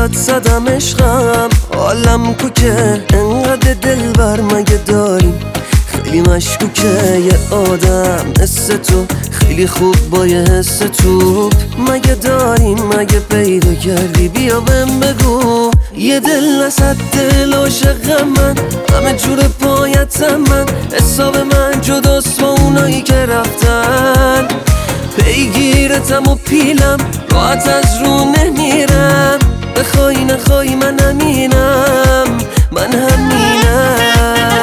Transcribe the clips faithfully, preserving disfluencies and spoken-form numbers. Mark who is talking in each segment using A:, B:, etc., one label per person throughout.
A: برات زدم عشقم، حالم کوکه انقدر دلبر مگه داریم؟ خیلی مشکوکه یه آدم مثل تو، خیلی خوب با یه حس توپ مگه داریم؟ مگه پیدا کردی؟ بیا بهم بگو. یه دل وسط دل عاشق من، همه جور پایتم من، حساب من جداست با اونایی که رفتن. پیگیرتم و پیلم، راحت از رو نمیرم، بخوای نخوای من همینم، من همینم.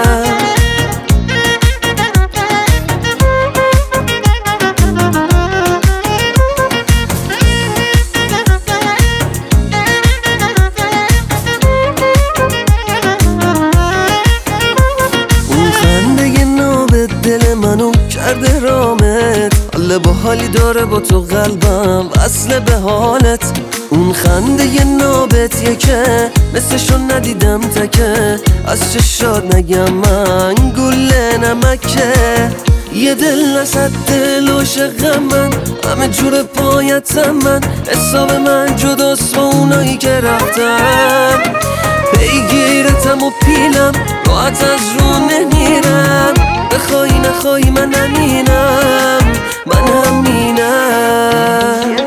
A: اون خنده ناب دل منو کرده رامت، حالا با حالی داره با تو قلبم وصله به حالت. اون خنده نابت یکه مثلشو ندیدم تکه، از چشات نگم من گله نمکه. یه دل وسط دل عاشق من، همه جور پایتم من، حساب من جداست با اونایی که رفتن. پیگیرتم و پیلم، راحت از رو نمیرم، بخوای نخوای من همینم، من همینم.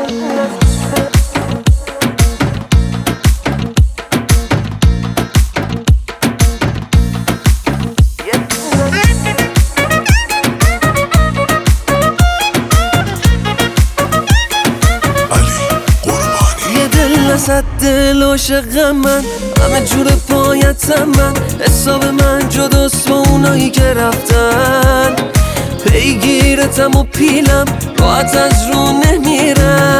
A: وسط دل عاشق من، همه جور پایتم من، حساب من جداست با اونایی که رفتن. پیگیرتم و پیلم، راحت از رو نمیرم.